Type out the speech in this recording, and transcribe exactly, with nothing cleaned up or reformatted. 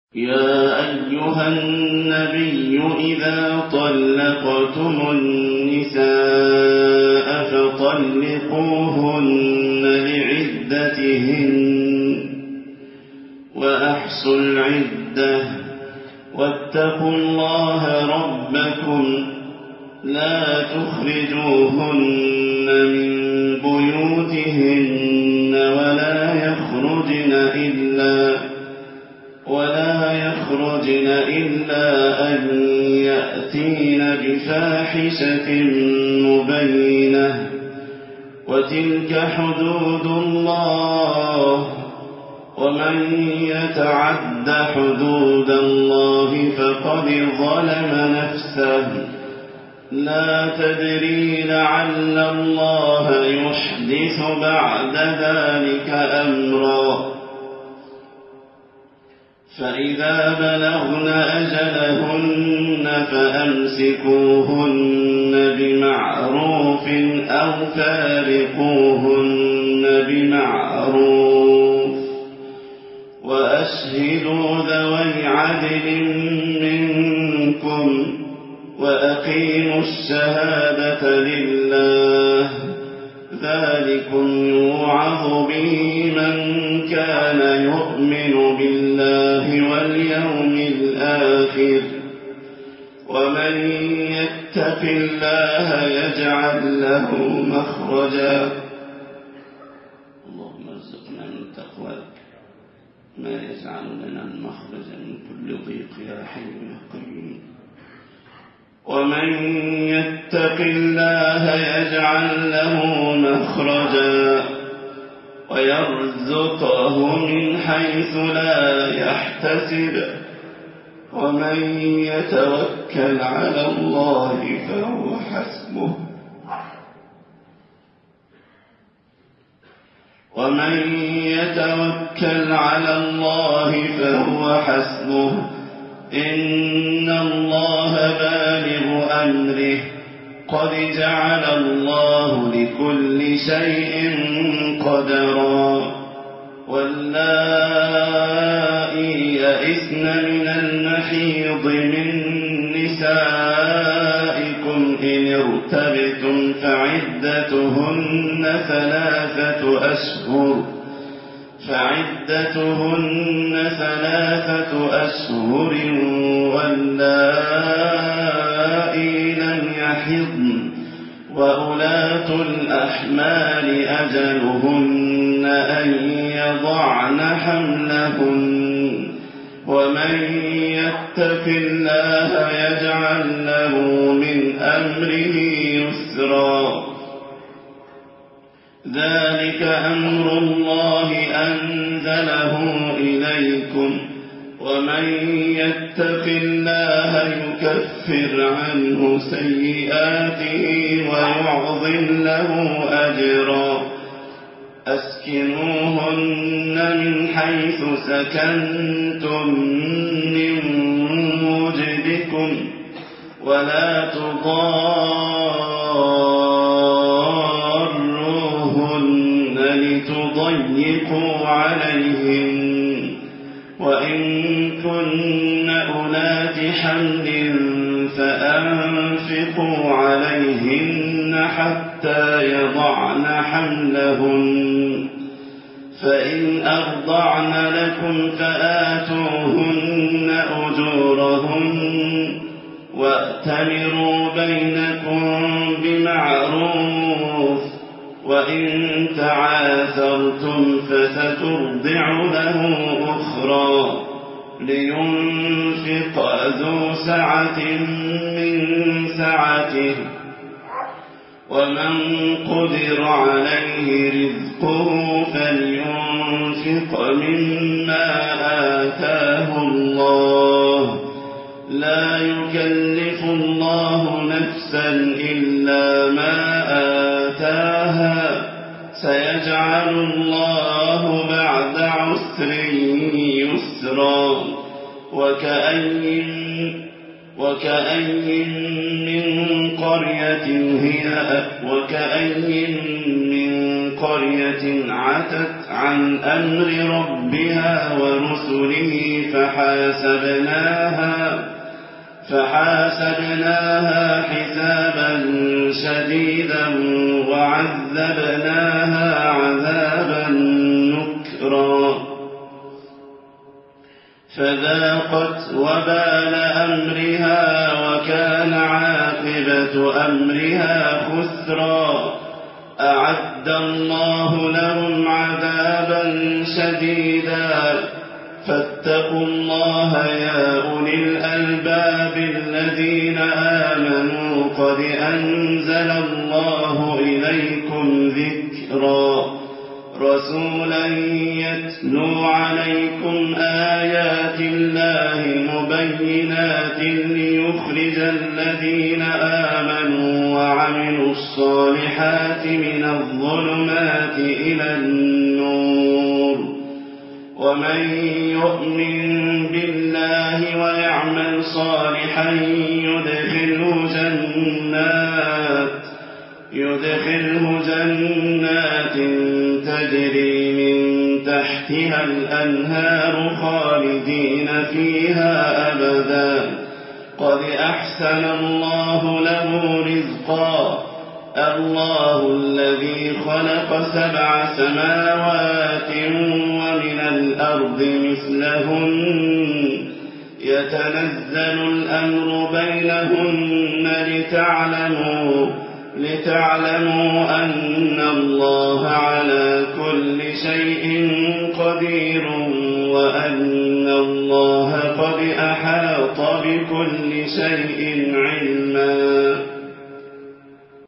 يا أيها النبي إذا طلقتم النساء فطلقوهن لعدتهن وأحصوا العدة واتقوا الله ربكم لا تخرجوهن من بيوتهن ولا يخرجن إلا ولا يخرجن إلا أن يأتين بفاحشة مبينة وتلك حدود الله ومن يتعد حدود الله فقد ظلم نفسه لا تدري لعل الله يحدث بعد ذلك أمرا فإذا بلغن أجلهن فأمسكوهن بمعروف أو فارقوهن بمعروف وأشهدوا ذوي عدل منكم وأقيموا الشهادة لله ذلكم يوعظ به من كان يؤمن بالله واليوم الآخر ومن يتق الله يجعل له مخرجا اللهم ارزقنا من تقواك ما يجعل لنا المخرج من كل ضيق يا حي يا قيوم ومن يتق الله يجعل له مخرجا ويرزقه من حيث لا يحتسب ومن يتوكل على الله فهو حسبه ومن يتوكل على الله فهو حسبه إن الله بالغ أمره قد جعل الله لكل شيء قدرا واللائي يئسن من المحيض من نسائكم إن ارتبتم فعدتهن ثلاثة أشهر فعدتهن ثلاثة أشهر واللائي لم يحضن وأولاة الأحمال أجلهن أن يضعن حملهن ومن يتق الله يجعل له من أمره يسرا ذلك أمر الله أنزله إليكم ومن يتق الله يكفر عنه سيئاته ويعظم له أجرا أسكنوهن من حيث سكنتم من وجدكم ولا تضاروهن لتضيقوا عليهن وإن كن أولات حمل فأنفقوا عليهن حتى يضعن حملهن فإن أرضعن لكم فآتوهن أجورهن وأتمروا بينكم بمعروف وإن تعاثرتم فسترضع له أخرى لينفق ذو سعة من سعته ومن قدر عليه رزقه فلينفق مما آتاه الله لا يكلف الله نفسا إلا ما آتاها سيجعل الله بعد عسر يسرا وكأي وكأي من قرية هي وكأي من قرية عتت عن أمر ربها بها ورسله فحاسبناها فحاسبناها حسابا شديدا وعذبناها عذابا نكرا فذاقت وبال أمرها وكان عاقبة أمرها خسرا أعد الله لهم عذابا شديدا فاتقوا الله يا أولي الألباب الذين آمنوا قد أنزل الله إليكم ذكرا رسولا يتلو عليكم آيات الله مبينات ليخرج الذين آمنوا وعملوا الصالحات من الظلمات إلى النور ومن يؤمن بالله ويعمل صالحا يدخله جنات يدخله جنات تجري من تحتها الأنهار خالدين فيها أبدا قد أحسن الله له رزقا الله الذي خلق سبع سماوات ومن الأرض مثلهن يتنزل الأمر بينهن لتعلموا لتعلموا أن الله على كل شيء قدير وأن الله قد أحاط بكل شيء علما